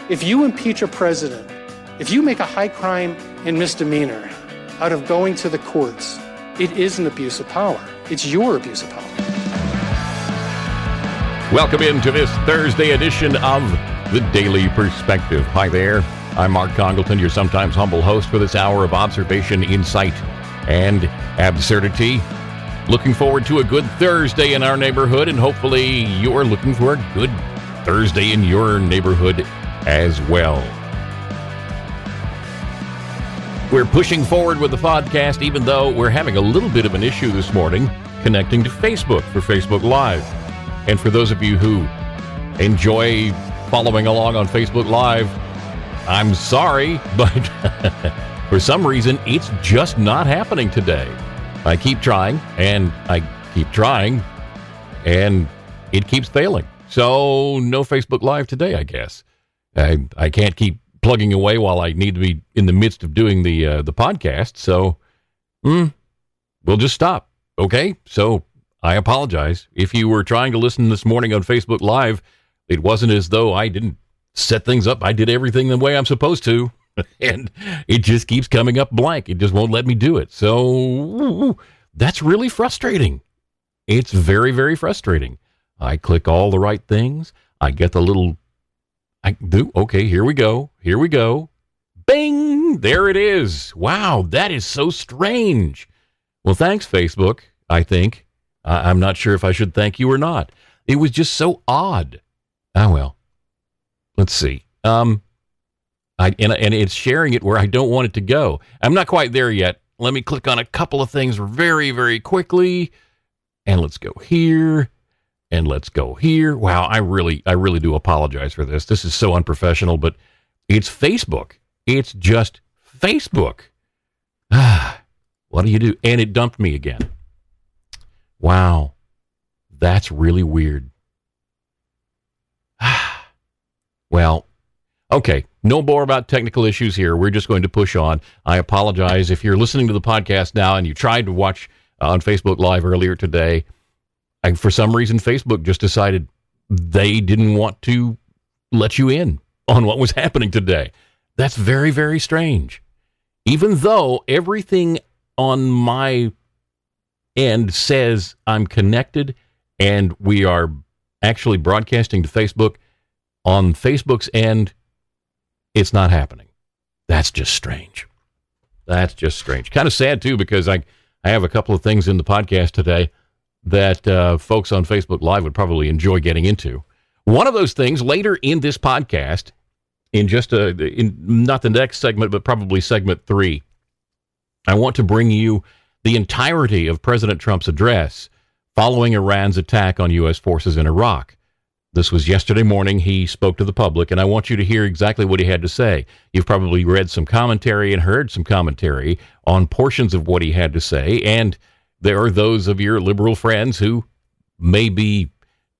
If you impeach a president, if you make a high crime and misdemeanor out of going to the courts, it is an abuse of power. It's your abuse of power. Welcome into this Thursday edition of The Daily Perspective. Hi there. I'm Mark Congleton, your sometimes humble host for this hour of observation, insight, and absurdity. Looking forward to a good Thursday in our neighborhood, and hopefully you're looking for a good Thursday in your neighborhood as well. We're pushing forward with the podcast, even though we're having a little bit of an issue this morning connecting to Facebook for Facebook Live. And for those of you who enjoy following along on Facebook Live, I'm sorry, but for some reason, it's just not happening today. I keep trying, and it keeps failing. So no Facebook Live today, I guess. I can't keep plugging away while I need to be in the midst of doing the podcast. So we'll just stop. Okay? So I apologize. If you were trying to listen this morning on Facebook Live, it wasn't as though I didn't set things up. I did everything the way I'm supposed to, and it just keeps coming up blank. It just won't let me do it. So that's really frustrating. It's very, very frustrating. I click all the right things. I get the little, okay, here we go. Bing! There it is. Wow, that is so strange. Well, thanks, Facebook, I think. I'm not sure if I should thank you or not. It was just so odd. Ah, well. Let's see. And it's sharing it where I don't want it to go. I'm not quite there yet. Let me click on a couple of things very, very quickly. And let's go here. And let's go here. Wow, I really do apologize for this. This is so unprofessional, but it's Facebook. It's just Facebook. What do you do? And it dumped me again. Wow, that's really weird. Well, okay, no more about technical issues here. We're just going to push on. I apologize if you're listening to the podcast now and you tried to watch on Facebook Live earlier today. For some reason, Facebook just decided they didn't want to let you in on what was happening today. That's very, very strange. Even though everything on my end says I'm connected and we are actually broadcasting to Facebook, on Facebook's end, it's not happening. That's just strange. Kind of sad, too, because I have a couple of things in the podcast today that folks on Facebook Live would probably enjoy getting into. One of those things later in this podcast, in not the next segment, but probably segment 3, I want to bring you the entirety of President Trump's address following Iran's attack on U.S. forces in Iraq. This was yesterday morning. He spoke to the public, and I want you to hear exactly what he had to say. You've probably read some commentary and heard some commentary on portions of what he had to say, and there are those of your liberal friends who may be,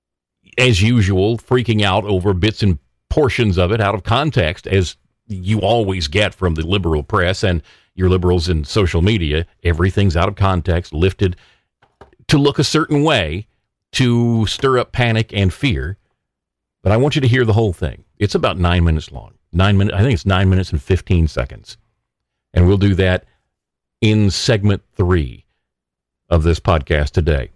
as usual, freaking out over bits and portions of it out of context, as you always get from the liberal press and your liberals in social media. Everything's out of context, lifted to look a certain way, to stir up panic and fear. But I want you to hear the whole thing. It's about 9 minutes long. I think it's 9 minutes and 15 seconds. And we'll do that in segment 3 of this podcast today.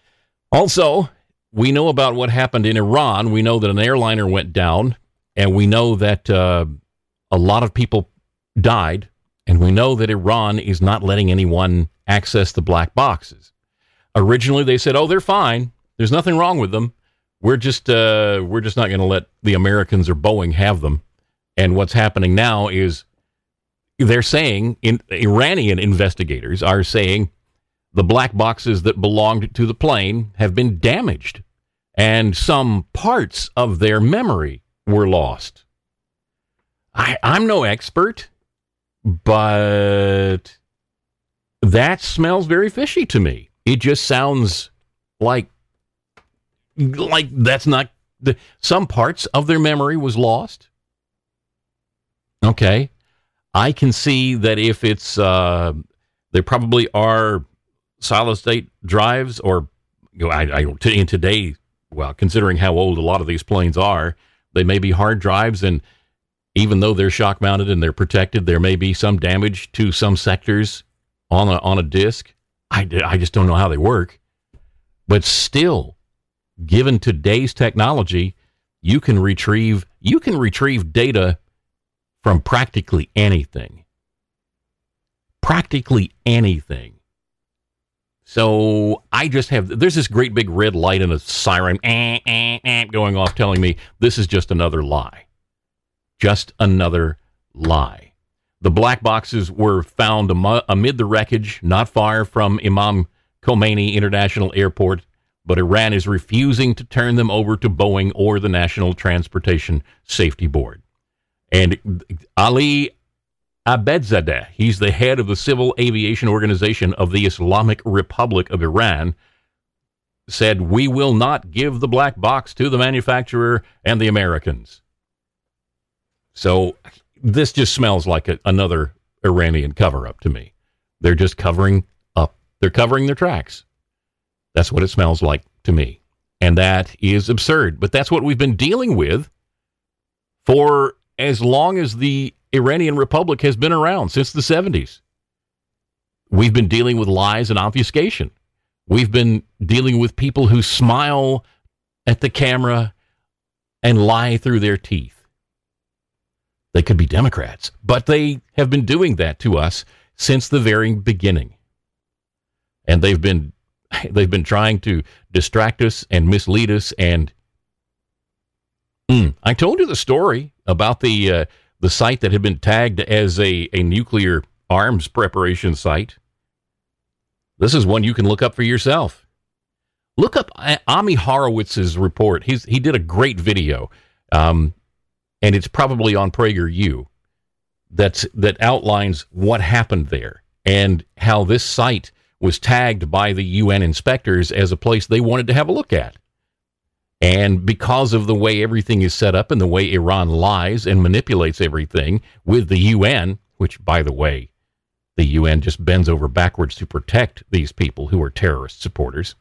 Also, we know about what happened in Iran. We know that an airliner went down, and we know that a lot of people died, and we know that Iran is not letting anyone access the black boxes. Originally, they said, they're fine. There's nothing wrong with them. We're just not going to let the Americans or Boeing have them. And what's happening now is they're saying, Iranian investigators are saying, the black boxes that belonged to the plane have been damaged, and some parts of their memory were lost. I'm no expert, but that smells very fishy to me. It just sounds like that's not some parts of their memory was lost. Okay. I can see that if it's, there probably are solid state drives, or in today, well, considering how old a lot of these planes are, they may be hard drives, and even though they're shock mounted and they're protected, there may be some damage to some sectors on a disc. I just don't know how they work. But still, given today's technology, you can retrieve data from practically anything. Practically anything. So there's this great big red light and a siren going off telling me this is just another lie. Just another lie. The black boxes were found amid the wreckage, not far from Imam Khomeini International Airport, but Iran is refusing to turn them over to Boeing or the National Transportation Safety Board. And Ali Abedzadeh, he's the head of the Civil Aviation Organization of the Islamic Republic of Iran, said, "We will not give the black box to the manufacturer and the Americans." So this just smells like another Iranian cover-up to me. They're just covering up. They're covering their tracks. That's what it smells like to me. And that is absurd. But that's what we've been dealing with for as long as the Iranian Republic has been around, since the 70s. We've been dealing with lies and obfuscation. We've been dealing with people who smile at the camera and lie through their teeth. They could be Democrats, but they have been doing that to us since the very beginning. And they've been trying to distract us and mislead us. And I told you the story about the site that had been tagged as a nuclear arms preparation site. This is one you can look up for yourself. Look up Ami Horowitz's report. He did a great video, and it's probably on PragerU, that outlines what happened there and how this site was tagged by the UN inspectors as a place they wanted to have a look at. And because of the way everything is set up and the way Iran lies and manipulates everything with the UN, which, by the way, the UN just bends over backwards to protect these people who are terrorist supporters.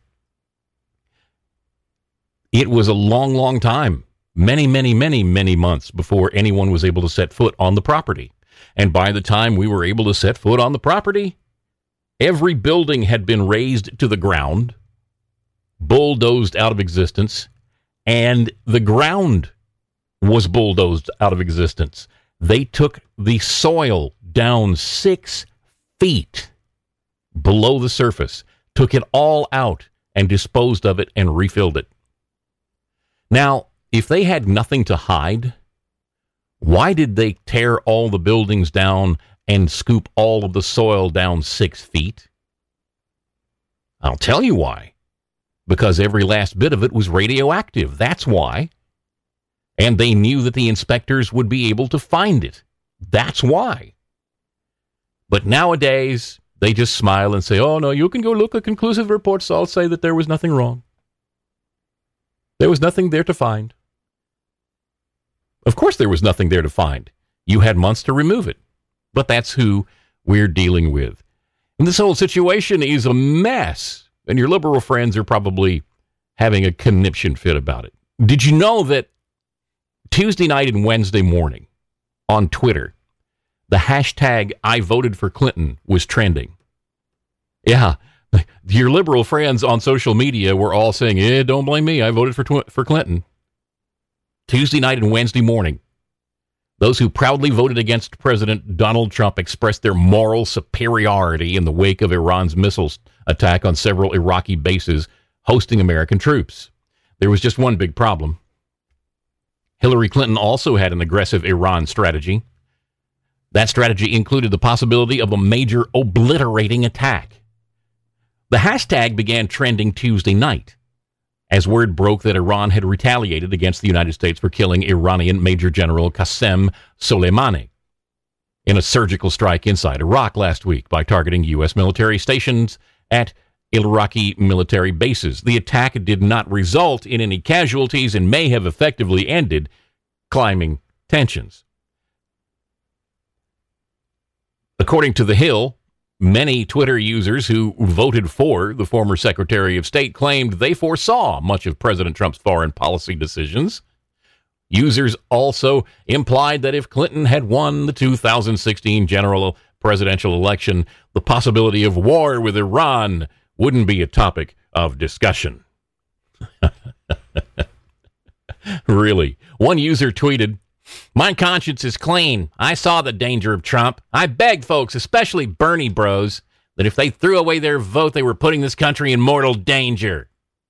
It was a long, long time, many, many, many, many months before anyone was able to set foot on the property. And by the time we were able to set foot on the property, every building had been razed to the ground, bulldozed out of existence, and the ground was bulldozed out of existence. They took the soil down 6 feet below the surface, took it all out, and disposed of it and refilled it. Now, if they had nothing to hide, why did they tear all the buildings down and scoop all of the soil down 6 feet? I'll tell you why. Because every last bit of it was radioactive. That's why. And they knew that the inspectors would be able to find it. That's why. But nowadays, they just smile and say, "Oh, no, you can go look at conclusive reports. I'll say that there was nothing wrong. There was nothing there to find." Of course there was nothing there to find. You had months to remove it. But that's who we're dealing with. And this whole situation is a mess. And your liberal friends are probably having a conniption fit about it. Did you know that Tuesday night and Wednesday morning on Twitter, the hashtag I voted for Clinton was trending? Yeah, your liberal friends on social media were all saying, don't blame me, I voted for Clinton. Tuesday night and Wednesday morning, those who proudly voted against President Donald Trump expressed their moral superiority in the wake of Iran's missiles attack on several Iraqi bases hosting American troops. There was just one big problem. Hillary Clinton also had an aggressive Iran strategy. That strategy included the possibility of a major obliterating attack. The hashtag began trending Tuesday night as word broke that Iran had retaliated against the United States for killing Iranian Major General Qasem Soleimani in a surgical strike inside Iraq last week by targeting U.S. military stations at Iraqi military bases. The attack did not result in any casualties and may have effectively ended climbing tensions. According to The Hill, many Twitter users who voted for the former Secretary of State claimed they foresaw much of President Trump's foreign policy decisions. Users also implied that if Clinton had won the 2016 general presidential election, the possibility of war with Iran wouldn't be a topic of discussion. Really. One user tweeted, "My conscience is clean. I saw the danger of Trump. I begged folks, especially Bernie bros, that if they threw away their vote, they were putting this country in mortal danger."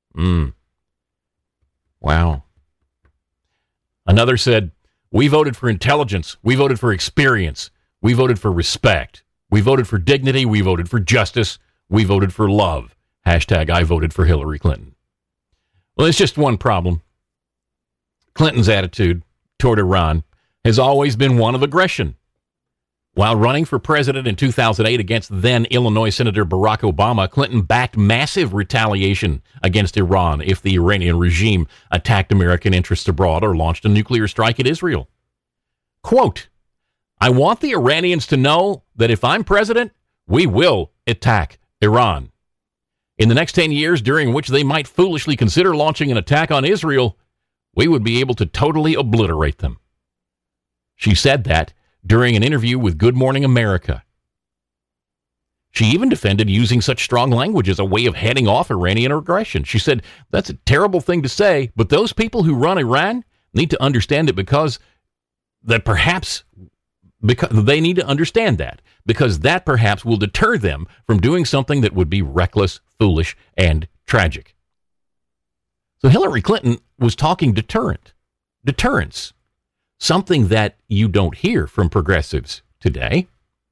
Wow. Another said, "We voted for intelligence. We voted for experience. We voted for respect. We voted for dignity. We voted for justice. We voted for love. Hashtag I voted for Hillary Clinton." Well, it's just one problem. Clinton's attitude toward Iran has always been one of aggression. While running for president in 2008 against then Illinois Senator Barack Obama, Clinton backed massive retaliation against Iran if the Iranian regime attacked American interests abroad or launched a nuclear strike at Israel. Quote, "I want the Iranians to know that if I'm president, we will attack Iran. In the next 10 years, during which they might foolishly consider launching an attack on Israel, we would be able to totally obliterate them." She said that during an interview with Good Morning America. She even defended using such strong language as a way of heading off Iranian aggression. She said, "That's a terrible thing to say, but those people who run Iran need to understand it because they need to understand that, because that perhaps will deter them from doing something that would be reckless, foolish, and tragic." So Hillary Clinton was talking deterrence, something that you don't hear from progressives today.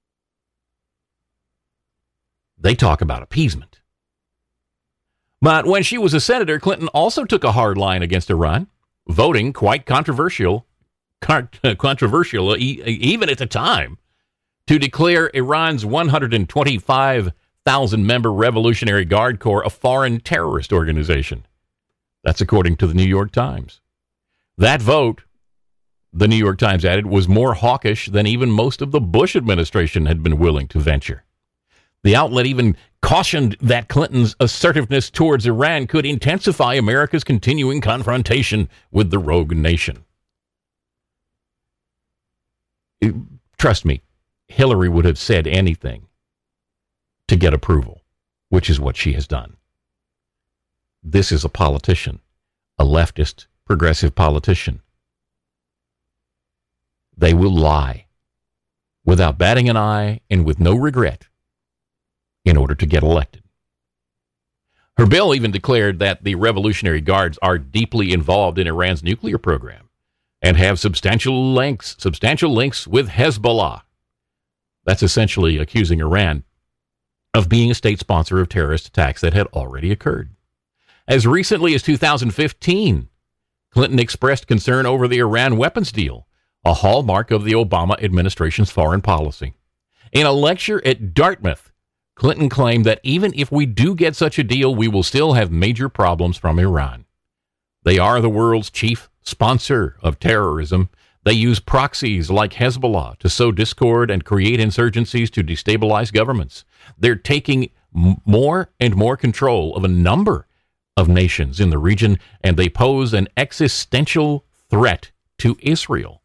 They talk about appeasement. But when she was a senator, Clinton also took a hard line against Iran, voting quite controversial even at the time, to declare Iran's 125,000-member Revolutionary Guard Corps a foreign terrorist organization. That's according to the New York Times. That vote, the New York Times added, was more hawkish than even most of the Bush administration had been willing to venture. The outlet even cautioned that Clinton's assertiveness towards Iran could intensify America's continuing confrontation with the rogue nation. Trust me, Hillary would have said anything to get approval, which is what she has done. This is a politician, a leftist, progressive politician. They will lie without batting an eye and with no regret in order to get elected. Her bill even declared that the Revolutionary Guards are deeply involved in Iran's nuclear program and have substantial links with Hezbollah. That's essentially accusing Iran of being a state sponsor of terrorist attacks that had already occurred. As recently as 2015, Clinton expressed concern over the Iran weapons deal, a hallmark of the Obama administration's foreign policy. In a lecture at Dartmouth, Clinton claimed that even if we do get such a deal, we will still have major problems from Iran. They are the world's chief sponsor of terrorism. They use proxies like Hezbollah to sow discord and create insurgencies to destabilize governments. They're taking more and more control of a number of nations in the region, and they pose an existential threat to Israel.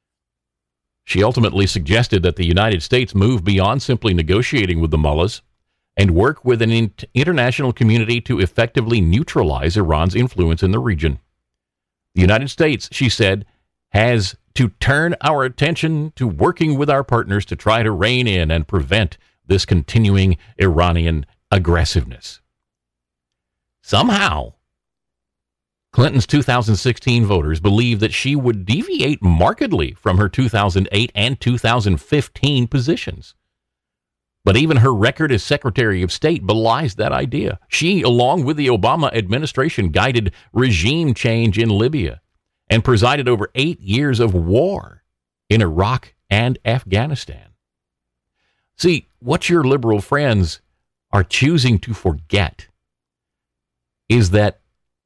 She ultimately suggested that the United States move beyond simply negotiating with the mullahs and work with an international community to effectively neutralize Iran's influence in the region. The United States, she said, has to turn our attention to working with our partners to try to rein in and prevent this continuing Iranian aggressiveness. Somehow, Clinton's 2016 voters believe that she would deviate markedly from her 2008 and 2015 positions. But even her record as Secretary of State belies that idea. She, along with the Obama administration, guided regime change in Libya and presided over 8 years of war in Iraq and Afghanistan. See, what your liberal friends are choosing to forget is that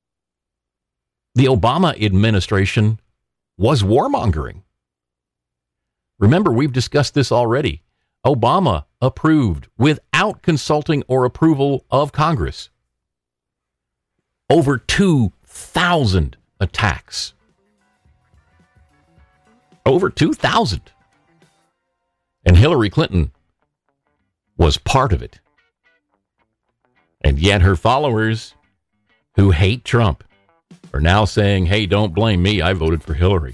the Obama administration was warmongering. Remember, we've discussed this already. Obama approved, without consulting or approval of Congress, over 2,000 attacks Over 2,000. And Hillary Clinton was part of it. And yet her followers who hate Trump are now saying, hey, don't blame me. I voted for Hillary.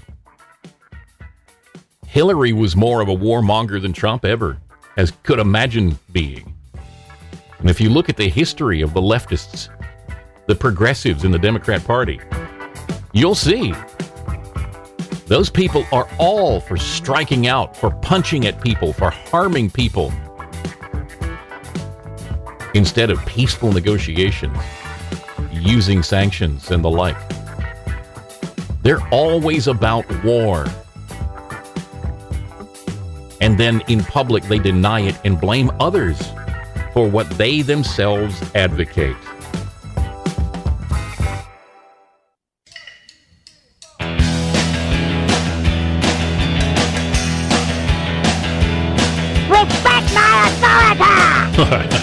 Hillary was more of a warmonger than Trump ever could imagine being. And if you look at the history of the leftists, the progressives in the Democrat Party, you'll see those people are all for striking out, for punching at people, for harming people, instead of peaceful negotiations, using sanctions and the like. They're always about war. And then in public, they deny it and blame others for what they themselves advocate. Respect my authority!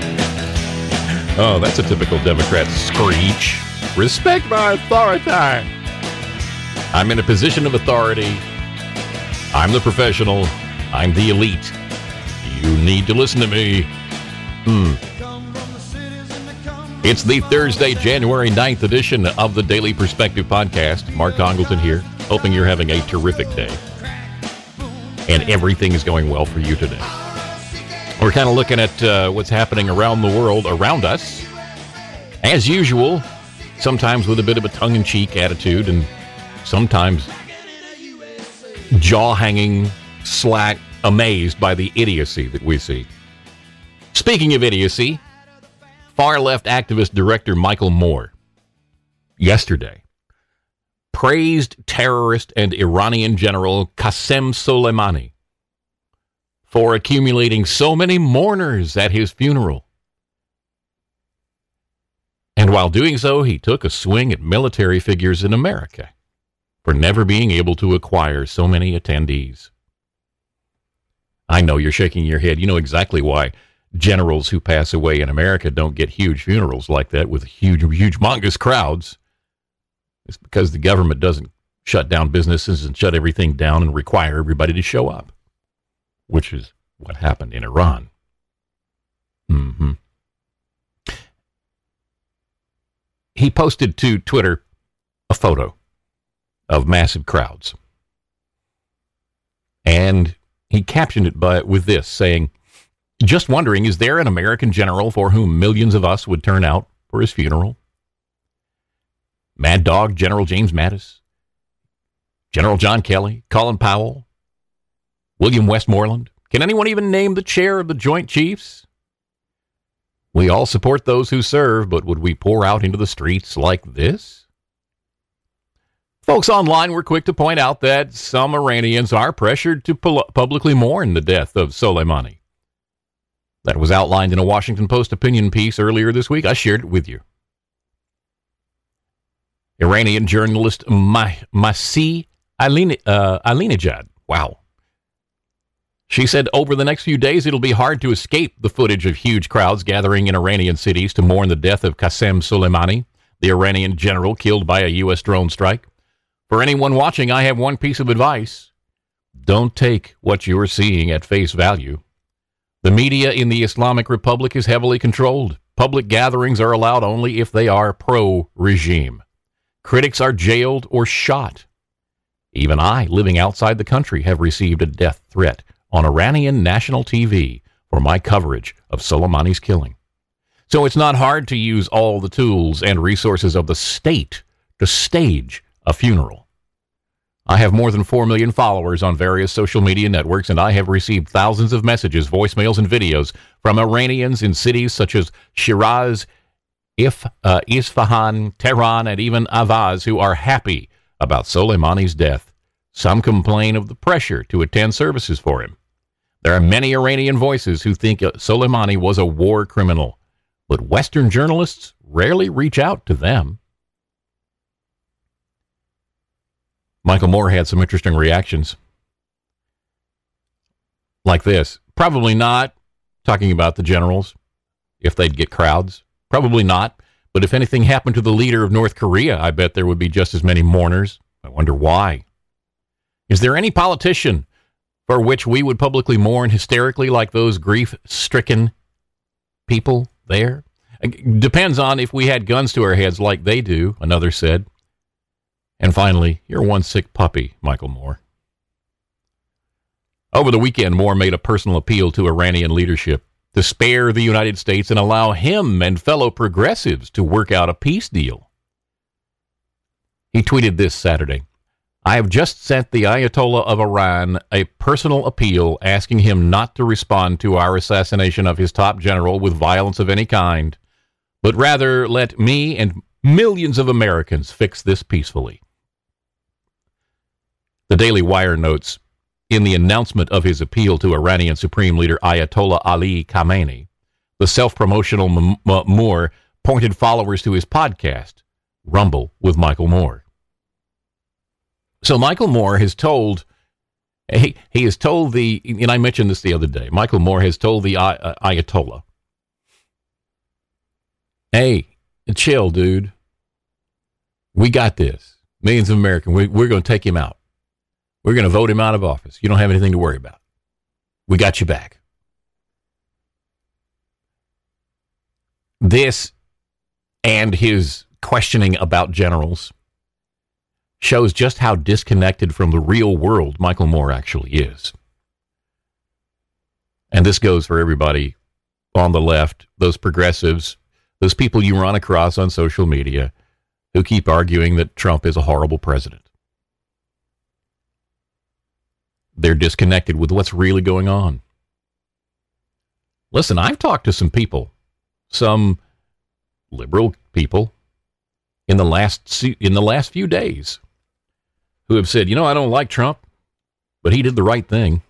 Oh, that's a typical Democrat screech. Respect my authority. I'm in a position of authority. I'm the professional. I'm the elite. You need to listen to me. It's the Thursday, January 9th edition of the Daily Perspective Podcast. Mark Congleton here, hoping you're having a terrific day. And everything is going well for you today. We're kind of looking at what's happening around the world, around us. As usual, sometimes with a bit of a tongue-in-cheek attitude, and sometimes jaw-hanging, slack, amazed by the idiocy that we see. Speaking of idiocy, far-left activist director Michael Moore, yesterday, praised terrorist and Iranian general Qasem Soleimani for accumulating so many mourners at his funeral. And while doing so, he took a swing at military figures in America for never being able to acquire so many attendees. I know you're shaking your head. You know exactly why generals who pass away in America don't get huge funerals like that with huge, humongous crowds. It's because the government doesn't shut down businesses and shut everything down and require everybody to show up, which is what happened in Iran. He posted to Twitter a photo of massive crowds. And he captioned it with this, saying, "Just wondering, is there an American general for whom millions of us would turn out for his funeral? Mad Dog General James Mattis, General John Kelly, Colin Powell, William Westmoreland. Can anyone even name the chair of the Joint Chiefs? We all support those who serve, but would we pour out into the streets like this?" Folks online were quick to point out that some Iranians are pressured to publicly mourn the death of Soleimani. That was outlined in a Washington Post opinion piece earlier this week. I shared it with you. Iranian journalist Masih Alinejad. Wow. She said over the next few days, it'll be hard to escape the footage of huge crowds gathering in Iranian cities to mourn the death of Qasem Soleimani, the Iranian general killed by a U.S. drone strike. For anyone watching, I have one piece of advice. Don't take what you are seeing at face value. The media in the Islamic Republic is heavily controlled. Public gatherings are allowed only if they are pro-regime. Critics are jailed or shot. Even I, living outside the country, have received a death threat on Iranian national TV for my coverage of Soleimani's killing. So it's not hard to use all the tools and resources of the state to stage a funeral. I have more than 4 million followers on various social media networks, and I have received thousands of messages, voicemails, and videos from Iranians in cities such as Shiraz, Isfahan, Tehran, and even Avaz who are happy about Soleimani's death. Some complain of the pressure to attend services for him. There are many Iranian voices who think Soleimani was a war criminal, but Western journalists rarely reach out to them. Michael Moore had some interesting reactions. Like this. Probably not talking about the generals, if they'd get crowds. Probably not. But if anything happened to the leader of North Korea, I bet there would be just as many mourners. I wonder why. Is there any politician for which we would publicly mourn hysterically like those grief-stricken people there? Depends on if we had guns to our heads like they do, another said. And finally, you're one sick puppy, Michael Moore. Over the weekend, Moore made a personal appeal to Iranian leadership to spare the United States and allow him and fellow progressives to work out a peace deal. He tweeted this Saturday, "I have just sent the Ayatollah of Iran a personal appeal asking him not to respond to our assassination of his top general with violence of any kind, but rather let me and millions of Americans fix this peacefully." The Daily Wire notes, in the announcement of his appeal to Iranian Supreme Leader Ayatollah Ali Khamenei, the self-promotional Moore pointed followers to his podcast, Rumble with Michael Moore. So Michael Moore has told, he has told and I mentioned this the other day, Michael Moore has told the Ayatollah, "Hey, chill, dude. We got this. Millions of Americans, we're going to take him out. We're going to vote him out of office. You don't have anything to worry about. We got you back." This and his questioning about generals shows just how disconnected from the real world Michael Moore actually is. And this goes for everybody on the left, those progressives, those people you run across on social media who keep arguing that Trump is a horrible president. They're disconnected with what's really going on. Listen, I've talked to some people, some liberal people, in the last few days, who have said, I don't like Trump, but he did the right thing.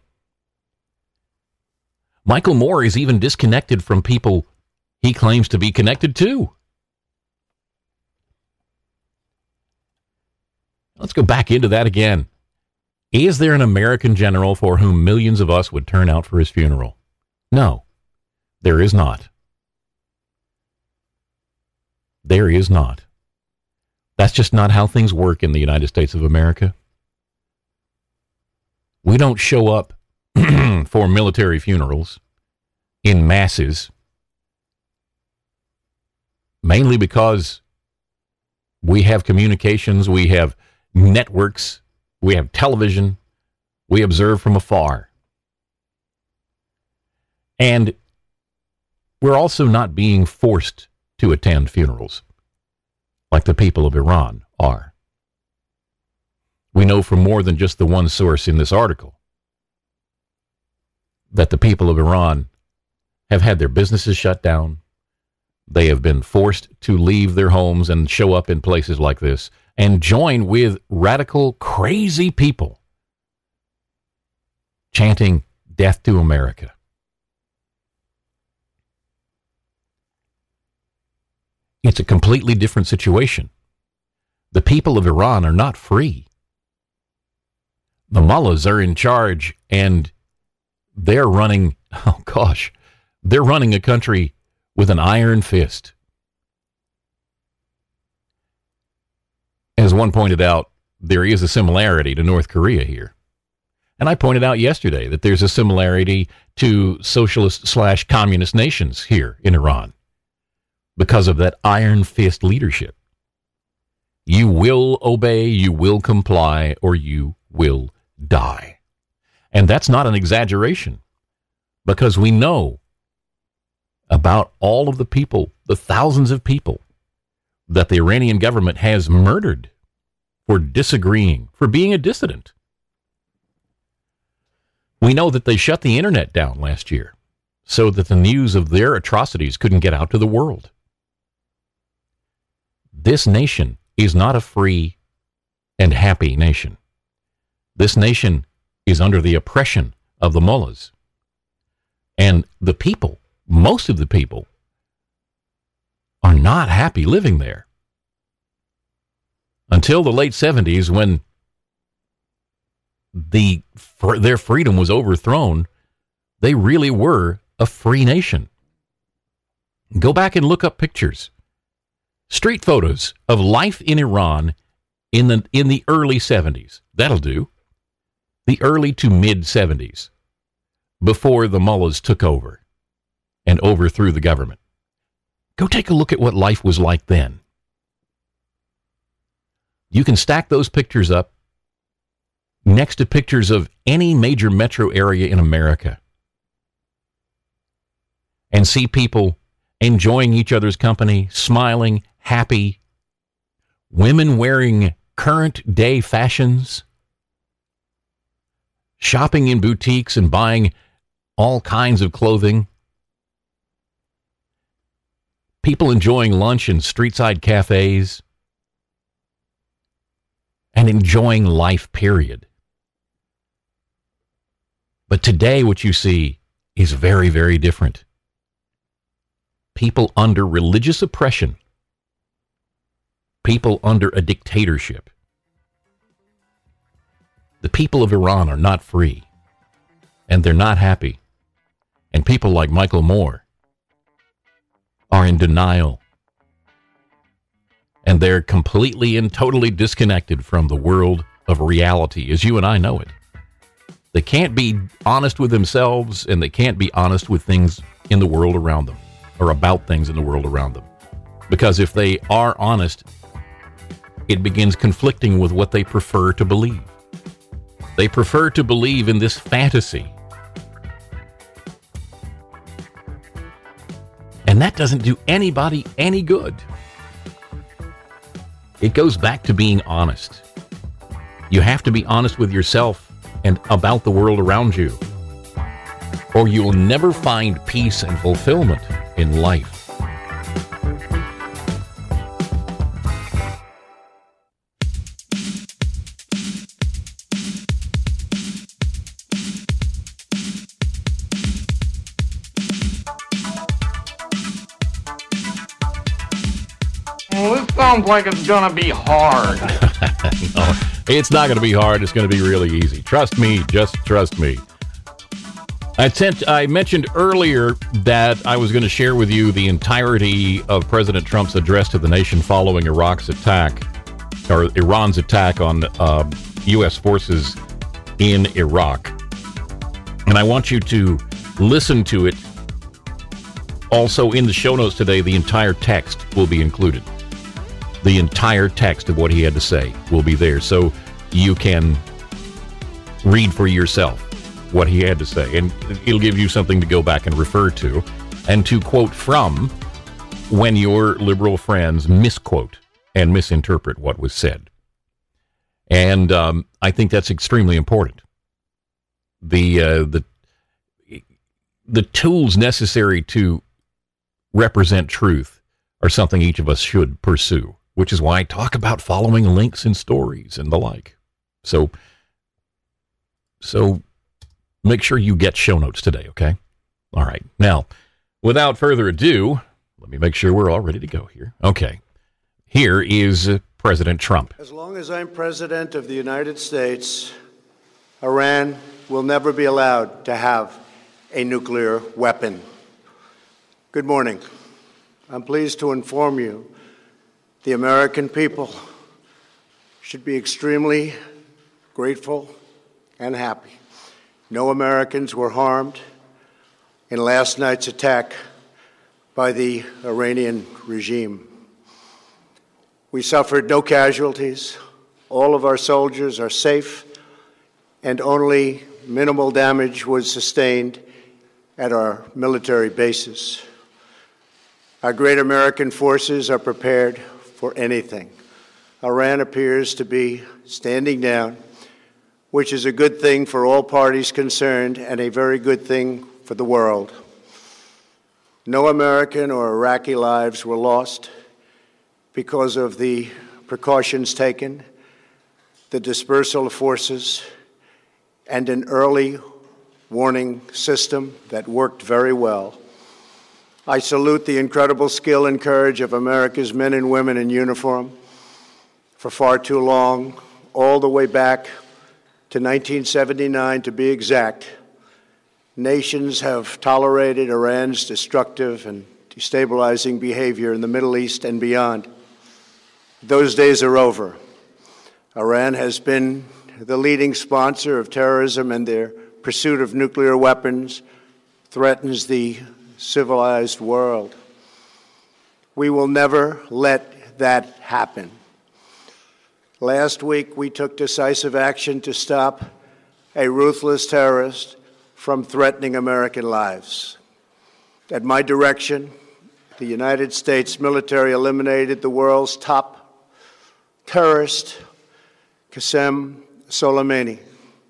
Michael Moore is even disconnected from people he claims to be connected to. Let's go back into that again. Is there an American general for whom millions of us would turn out for his funeral? No, there is not. There is not. That's just not how things work in the United States of America. We don't show up for military funerals in masses, mainly because we have communications, we have networks, we have television, we observe from afar. And we're also not being forced to attend funerals like the people of Iran are. We know from more than just the one source in this article that the people of Iran have had their businesses shut down. They have been forced to leave their homes and show up in places like this and join with radical, crazy people chanting "Death to America." It's a completely different situation. The people of Iran are not free. The mullahs are in charge, and they're running, they're running a country with an iron fist. As one pointed out, there is a similarity to North Korea here. And I pointed out yesterday that there's a similarity to socialist/communist nations here in Iran because of that iron fist leadership. You will obey, you will comply, or you will die. And that's not an exaggeration, because we know about all of the people, the thousands of people that the Iranian government has murdered for disagreeing, for being a dissident. We know that they shut the internet down last year so that the news of their atrocities couldn't get out to the world. This nation is not a free and happy nation. This nation is under the oppression of the mullahs. And the people, most of the people, are not happy living there. Until the late 70s, when their freedom was overthrown, they really were a free nation. Go back and look up pictures, street photos of life in Iran in the early 70s. That'll do. the early to mid-'70s, before the mullahs took over and overthrew the government. Go take a look at what life was like then. You can stack those pictures up next to pictures of any major metro area in America and see people enjoying each other's company, smiling, happy, women wearing current day fashions, shopping in boutiques and buying all kinds of clothing, people enjoying lunch in street-side cafes, and enjoying life, period. But today what you see is very, very different. People under religious oppression, people under a dictatorship. The people of Iran are not free, and they're not happy. And people like Michael Moore are in denial. And they're completely and totally disconnected from the world of reality as you and I know it. They can't be honest with themselves, and they can't be honest with things in the world around them, or about things in the world around them. Because if they are honest, it begins conflicting with what they prefer to believe. They prefer to believe in this fantasy. And that doesn't do anybody any good. It goes back to being honest. You have to be honest with yourself and about the world around you, or you will never find peace and fulfillment in life. Well, this sounds like it's gonna be hard. No, it's not going to be hard. It's going to be really easy. Trust me. Just trust me. I mentioned earlier that I was going to share with you the entirety of President Trump's address to the nation following Iran's attack on U.S. forces in Iraq. And I want you to listen to it. Also, in the show notes today, the entire text will be included. The entire text of what he had to say will be there, so you can read for yourself what he had to say, and it'll give you something to go back and refer to, and to quote from when your liberal friends misquote and misinterpret what was said. And I think that's extremely important. The tools necessary to represent truth are something each of us should pursue, which is why I talk about following links and stories and the like. So make sure you get show notes today, okay? All right. Now, without further ado, let me make sure we're all ready to go here. Okay. Here is President Trump. As long as I'm president of the United States, Iran will never be allowed to have a nuclear weapon. Good morning. I'm pleased to inform you the American people should be extremely grateful and happy. No Americans were harmed in last night's attack by the Iranian regime. We suffered no casualties. All of our soldiers are safe, and only minimal damage was sustained at our military bases. Our great American forces are prepared for anything. Iran appears to be standing down, which is a good thing for all parties concerned and a very good thing for the world. No American or Iraqi lives were lost because of the precautions taken, the dispersal of forces, and an early warning system that worked very well. I salute the incredible skill and courage of America's men and women in uniform. For far too long, all the way back to 1979 to be exact, nations have tolerated Iran's destructive and destabilizing behavior in the Middle East and beyond. Those days are over. Iran has been the leading sponsor of terrorism and their pursuit of nuclear weapons, threatens the civilized world. We will never let that happen. Last week, we took decisive action to stop a ruthless terrorist from threatening American lives. At my direction, the United States military eliminated the world's top terrorist, Qasem Soleimani.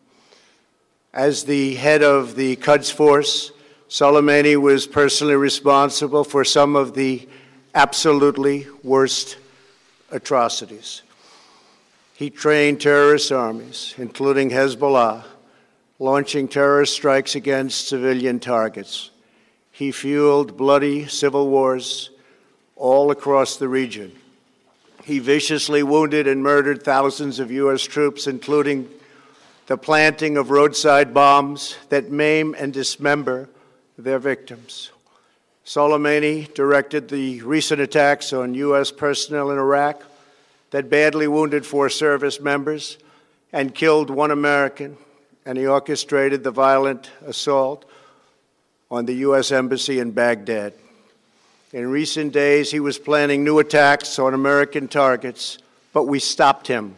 As the head of the Quds Force, Soleimani was personally responsible for some of the absolutely worst atrocities. He trained terrorist armies, including Hezbollah, launching terrorist strikes against civilian targets. He fueled bloody civil wars all across the region. He viciously wounded and murdered thousands of U.S. troops, including the planting of roadside bombs that maim and dismember their victims. Soleimani directed the recent attacks on U.S. personnel in Iraq that badly wounded 4 service members and killed 1 American, and he orchestrated the violent assault on the U.S. Embassy in Baghdad. In recent days, he was planning new attacks on American targets, but we stopped him.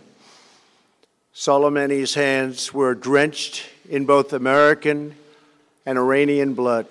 Soleimani's hands were drenched in both American and Iranian blood.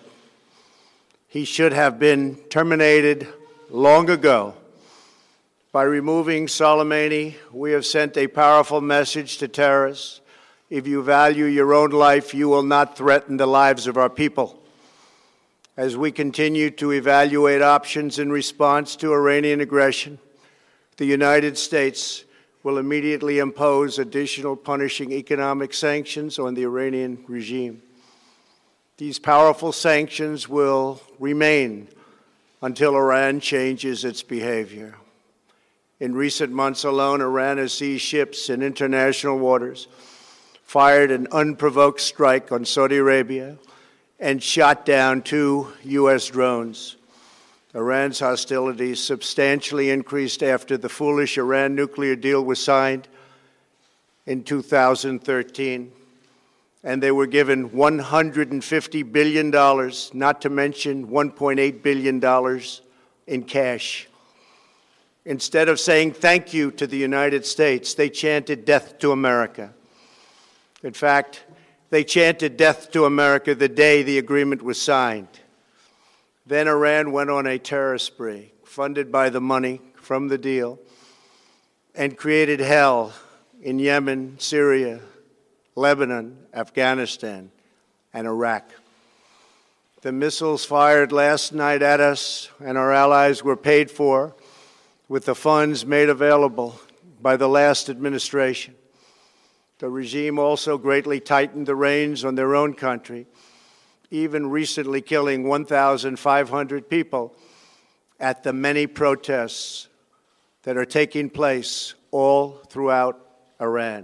He should have been terminated long ago. By removing Soleimani, we have sent a powerful message to terrorists. If you value your own life, you will not threaten the lives of our people. As we continue to evaluate options in response to Iranian aggression, the United States will immediately impose additional punishing economic sanctions on the Iranian regime. These powerful sanctions will remain until Iran changes its behavior. In recent months alone, Iran has seized ships in international waters, fired an unprovoked strike on Saudi Arabia, and shot down 2 U.S. drones. Iran's hostilities substantially increased after the foolish Iran nuclear deal was signed in 2013, and they were given $150 billion, not to mention $1.8 billion in cash. Instead of saying thank you to the United States, they chanted death to America. In fact, they chanted death to America the day the agreement was signed. Then Iran went on a terror spree, funded by the money from the deal, and created hell in Yemen, Syria, Lebanon, Afghanistan, and Iraq. The missiles fired last night at us and our allies were paid for with the funds made available by the last administration. The regime also greatly tightened the reins on their own country, even recently killing 1,500 people at the many protests that are taking place all throughout Iran.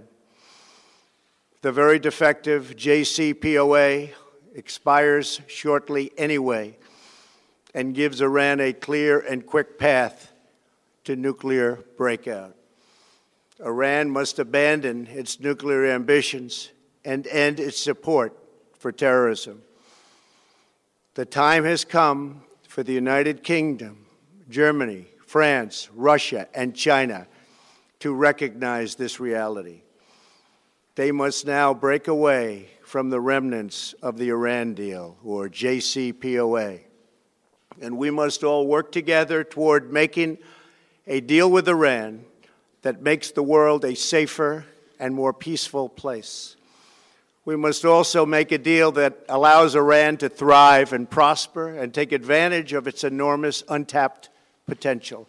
The very defective JCPOA expires shortly anyway and gives Iran a clear and quick path to nuclear breakout. Iran must abandon its nuclear ambitions and end its support for terrorism. The time has come for the United Kingdom, Germany, France, Russia, and China to recognize this reality. They must now break away from the remnants of the Iran deal, or JCPOA. And we must all work together toward making a deal with Iran that makes the world a safer and more peaceful place. We must also make a deal that allows Iran to thrive and prosper and take advantage of its enormous untapped potential.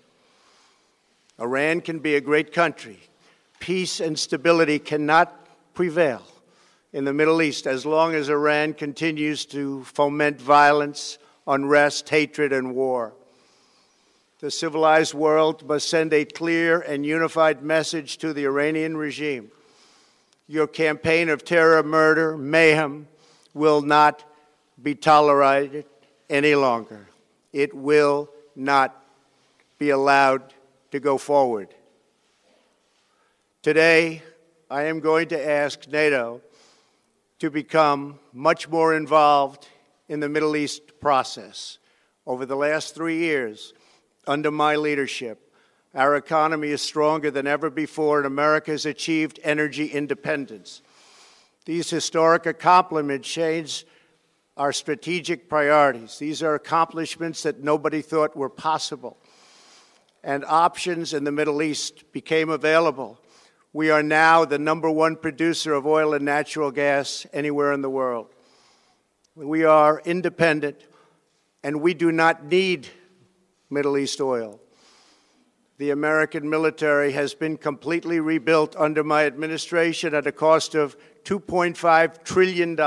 Iran can be a great country. Peace and stability cannot prevail in the Middle East as long as Iran continues to foment violence, unrest, hatred, and war. The civilized world must send a clear and unified message to the Iranian regime. Your campaign of terror, murder, mayhem will not be tolerated any longer. It will not be allowed to go forward. Today, I am going to ask NATO to become much more involved in the Middle East process. Over the last 3 years, under my leadership, our economy is stronger than ever before, and America has achieved energy independence. These historic accomplishments change our strategic priorities. These are accomplishments that nobody thought were possible. And options in the Middle East became available. We are now the #1 producer of oil and natural gas anywhere in the world. We are independent, and we do not need Middle East oil. The American military has been completely rebuilt under my administration at a cost of $2.5 trillion.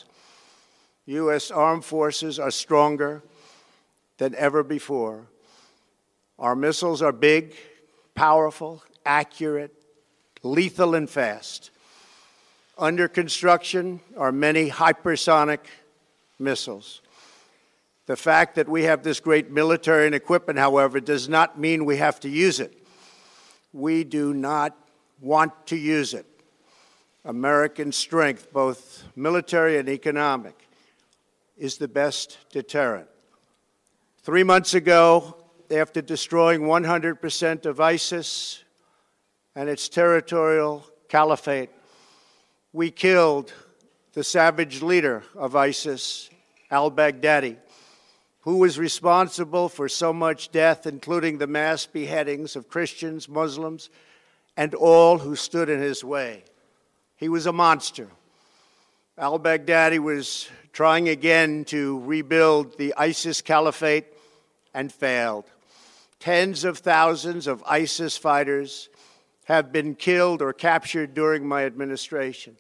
U.S. armed forces are stronger than ever before. Our missiles are big, powerful, accurate, lethal, and fast. Under construction are many hypersonic missiles. The fact that we have this great military and equipment, however, does not mean we have to use it. We do not want to use it. American strength, both military and economic, is the best deterrent. 3 months ago, after destroying 100% of ISIS and its territorial caliphate, we killed the savage leader of ISIS, al-Baghdadi, who was responsible for so much death, including the mass beheadings of Christians, Muslims, and all who stood in his way. He was a monster. Al-Baghdadi was trying again to rebuild the ISIS caliphate and failed. Tens of thousands of ISIS fighters have been killed or captured during my administration.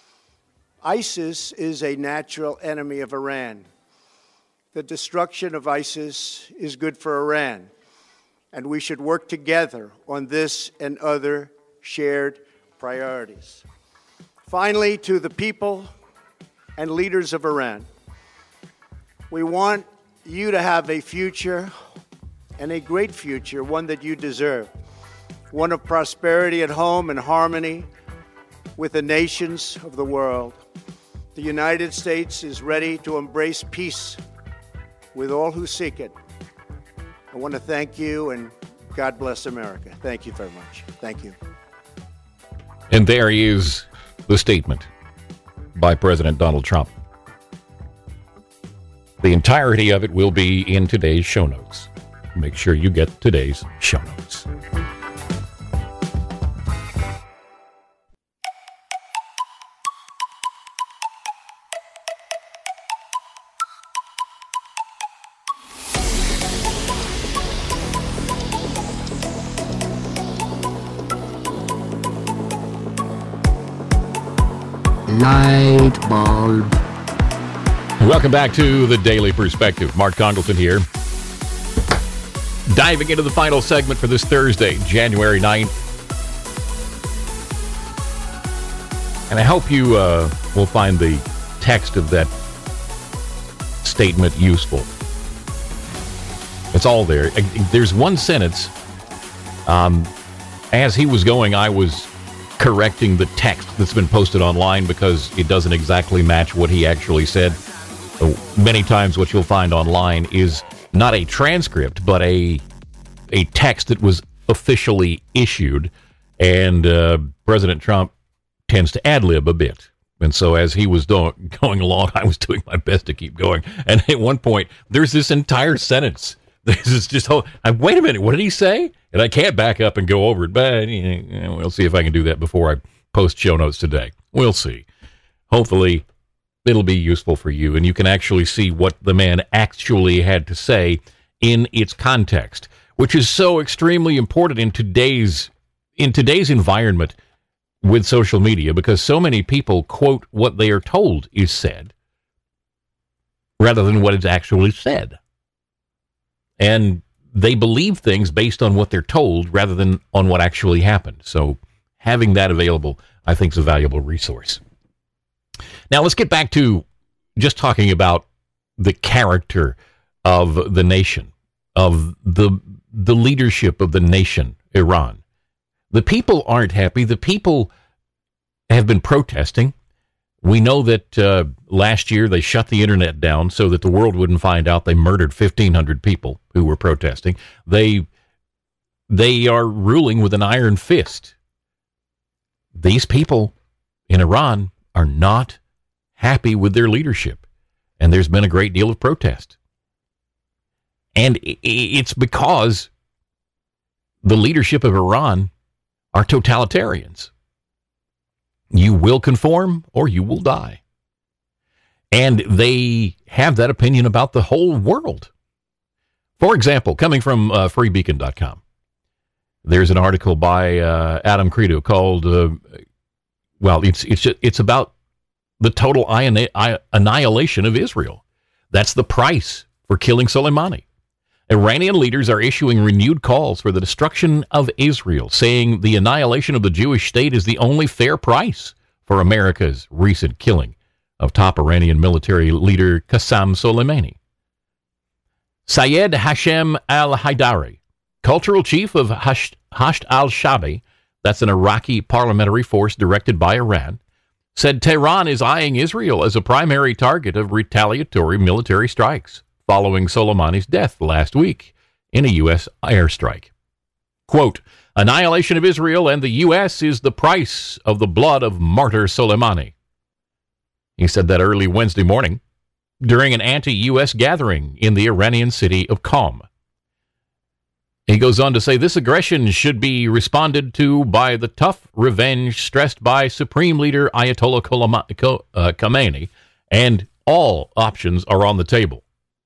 ISIS is a natural enemy of Iran. The destruction of ISIS is good for Iran, and we should work together on this and other shared priorities. Finally, to the people and leaders of Iran, we want you to have a future, and a great future, one that you deserve, one of prosperity at home and harmony with the nations of the world. The United States is ready to embrace peace with all who seek it. I want to thank you, and God bless America. Thank you very much. Thank you. And there is the statement by President Donald Trump. The entirety of it will be in today's show notes. Make sure you get today's show notes. Light bulb. Welcome back to the Daily Perspective. Mark Congleton here. Diving into the final segment for this Thursday, January 9th. And I hope you will find the text of that statement useful. It's all there. There's one sentence. As he was going, I was correcting the text that's been posted online because it doesn't exactly match what he actually said. Many times what you'll find online is not a transcript, but a text that was officially issued, and President Trump tends to ad-lib a bit. And so as he was going along, I was doing my best to keep going. And at one point, there's this entire sentence. This is just, wait a minute, what did he say? And I can't back up and go over it, but we'll see if I can do that before I post show notes today. We'll see. Hopefully, it'll be useful for you, and you can actually see what the man actually had to say in its context, which is so extremely important in today's environment with social media, because so many people quote what they are told is said rather than what is actually said. And they believe things based on what they're told rather than on what actually happened. So having that available, I think, is a valuable resource. Now, let's get back to just talking about the character of the nation, of the leadership of the nation, Iran. The people aren't happy. The people have been protesting. We know that last year they shut the internet down so that the world wouldn't find out they murdered 1,500 people who were protesting. They are ruling with an iron fist. These people in Iran are not happy with their leadership, and there's been a great deal of protest. And it's because the leadership of Iran are totalitarians. You will conform or you will die. And they have that opinion about the whole world. For example, coming from freebeacon.com, there's an article by Adam Credo called, it's about the total annihilation of Israel. That's the price for killing Soleimani. Iranian leaders are issuing renewed calls for the destruction of Israel, saying the annihilation of the Jewish state is the only fair price for America's recent killing of top Iranian military leader Qasem Soleimani. Syed Hashem al-Haidari, cultural chief of Hashd al-Shabi, that's an Iraqi parliamentary force directed by Iran, said Tehran is eyeing Israel as a primary target of retaliatory military strikes following Soleimani's death last week in a U.S. airstrike. Quote, annihilation of Israel and the U.S. is the price of the blood of martyr Soleimani. He said that early Wednesday morning during an anti-U.S. gathering in the Iranian city of Qom. He goes on to say this aggression should be responded to by the tough revenge stressed by Supreme Leader Ayatollah Khamenei, and all options are on the table.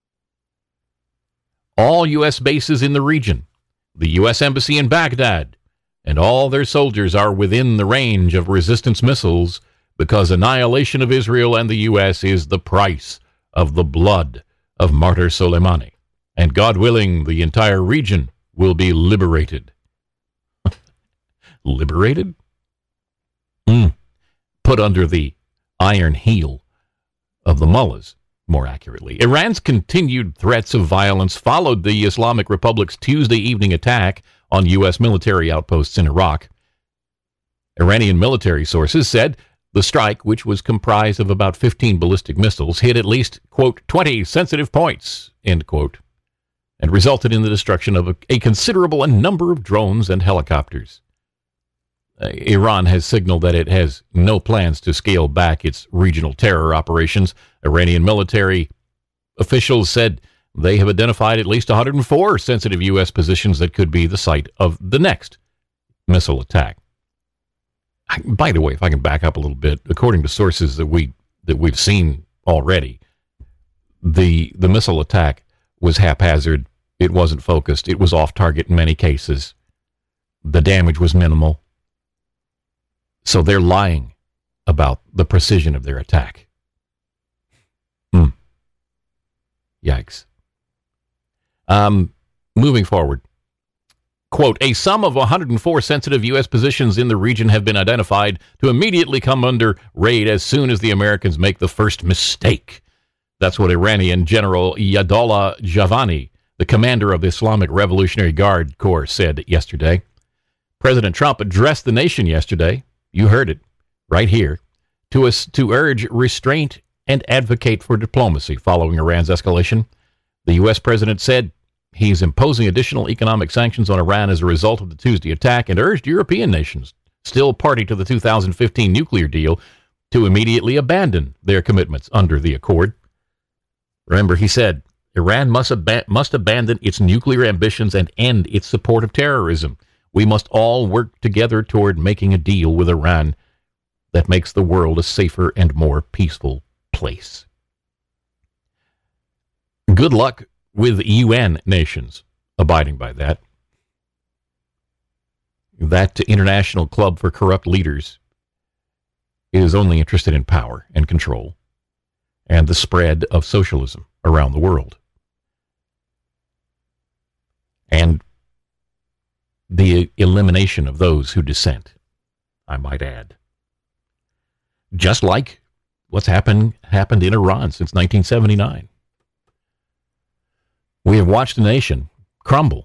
All U.S. bases in the region, the U.S. Embassy in Baghdad, and all their soldiers are within the range of resistance missiles because annihilation of Israel and the U.S. is the price of the blood of martyr Soleimani. And God willing, the entire region will be liberated. Liberated? Put under the iron heel of the mullahs. More accurately, Iran's continued threats of violence followed the Islamic Republic's Tuesday evening attack on U.S. military outposts in Iraq. Iranian military sources said the strike, which was comprised of about 15 ballistic missiles, hit at least, quote, 20 sensitive points, end quote, and resulted in the destruction of a considerable number of drones and helicopters. Iran has signaled that it has no plans to scale back its regional terror operations. Iranian military officials said they have identified at least 104 sensitive U.S. positions that could be the site of the next missile attack. By the way, if I can back up a little bit, according to sources that we've seen already, the missile attack was haphazard. It wasn't focused. It was off target in many cases. The damage was minimal. So they're lying about the precision of their attack. Yikes. Moving forward. Quote, a sum of 104 sensitive U.S. positions in the region have been identified to immediately come under raid as soon as the Americans make the first mistake. That's what Iranian General Yadollah Javani, the commander of the Islamic Revolutionary Guard Corps, said yesterday. President Trump addressed the nation yesterday. You heard it right here, to urge restraint and advocate for diplomacy following Iran's escalation. The U.S. president said he's imposing additional economic sanctions on Iran as a result of the Tuesday attack and urged European nations, still party to the 2015 nuclear deal, to immediately abandon their commitments under the accord. Remember, he said, Iran must abandon its nuclear ambitions and end its support of terrorism. We must all work together toward making a deal with Iran that makes the world a safer and more peaceful place. Good luck with UN nations abiding by that. That international club for corrupt leaders is only interested in power and control and the spread of socialism around the world. And the elimination of those who dissent, I might add. Just like what's happened in Iran since 1979. We have watched a nation crumble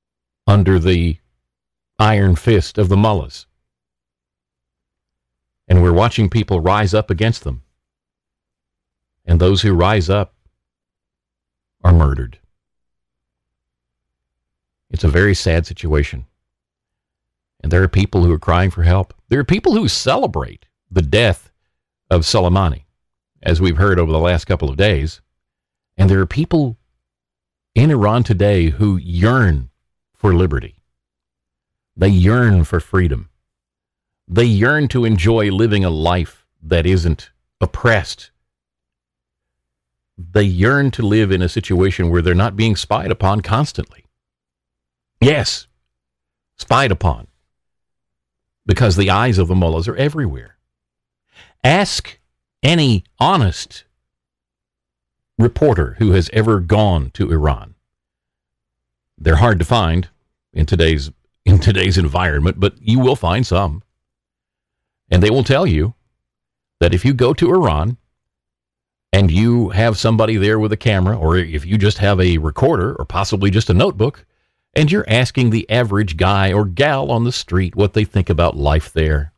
under the iron fist of the mullahs. And we're watching people rise up against them. And those who rise up are murdered. It's a very sad situation. And there are people who are crying for help. There are people who celebrate the death of Soleimani, as we've heard over the last couple of days. And there are people in Iran today who yearn for liberty. They yearn for freedom. They yearn to enjoy living a life that isn't oppressed. They yearn to live in a situation where they're not being spied upon constantly. Yes, spied upon. Because the eyes of the mullahs are everywhere. Ask any honest reporter who has ever gone to Iran. They're hard to find in today's environment, but you will find some. And they will tell you that if you go to Iran and you have somebody there with a camera, or if you just have a recorder or possibly just a notebook, and you're asking the average guy or gal on the street what they think about life there,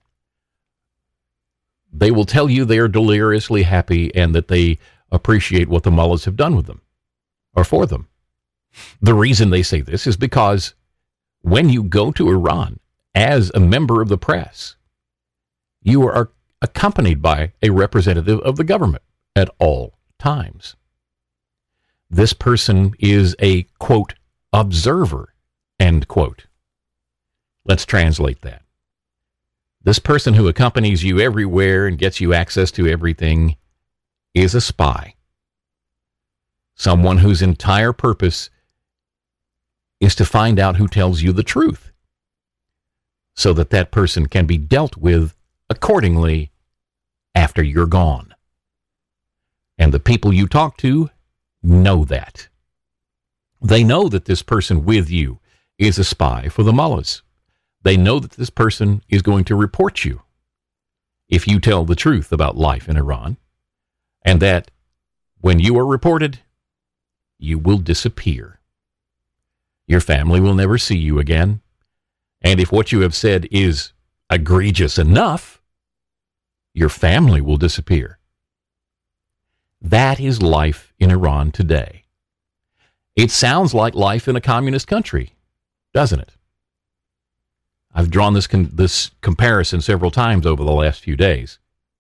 they will tell you they are deliriously happy and that they appreciate what the mullahs have done with them or for them. The reason they say this is because when you go to Iran as a member of the press, you are accompanied by a representative of the government at all times. This person is a, quote, observer, end quote. Let's translate that. This person who accompanies you everywhere and gets you access to everything is a spy. Someone whose entire purpose is to find out who tells you the truth, so that that person can be dealt with accordingly after you're gone. And the people you talk to know that. They know that this person with you is a spy for the mullahs. They know that this person is going to report you if you tell the truth about life in Iran, and that when you are reported, you will disappear. Your family will never see you again. And if what you have said is egregious enough, your family will disappear. That is life in Iran today. It sounds like life in a communist country, doesn't it? I've drawn this comparison several times over the last few days.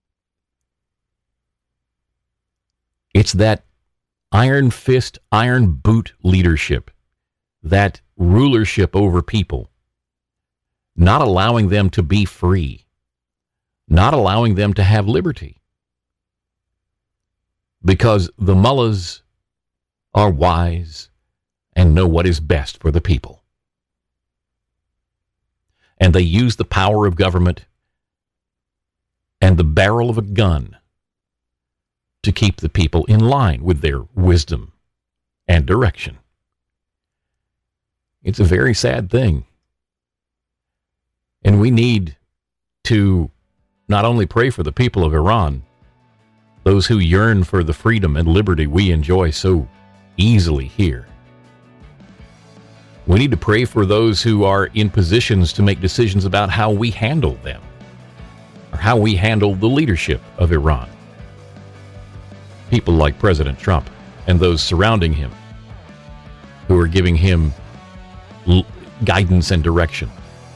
It's that iron fist, iron boot leadership, that rulership over people, not allowing them to be free, not allowing them to have liberty. Because the mullahs are wise and know what is best for the people. And they use the power of government and the barrel of a gun to keep the people in line with their wisdom and direction. It's a very sad thing. And we need to not only pray for the people of Iran, those who yearn for the freedom and liberty we enjoy so easily here. We need to pray for those who are in positions to make decisions about how we handle them, or how we handle the leadership of Iran. People like President Trump and those surrounding him, who are giving him guidance and direction.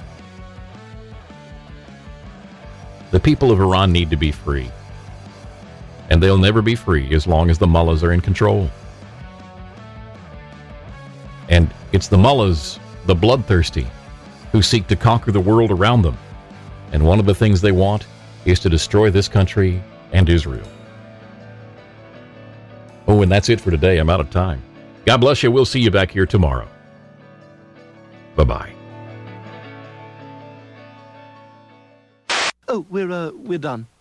The people of Iran need to be free. And they'll never be free as long as the mullahs are in control. And it's the mullahs, the bloodthirsty, who seek to conquer the world around them. And one of the things they want is to destroy this country and Israel. Oh, and that's it for today. I'm out of time. God bless you. We'll see you back here tomorrow. Bye-bye. Oh, we're done.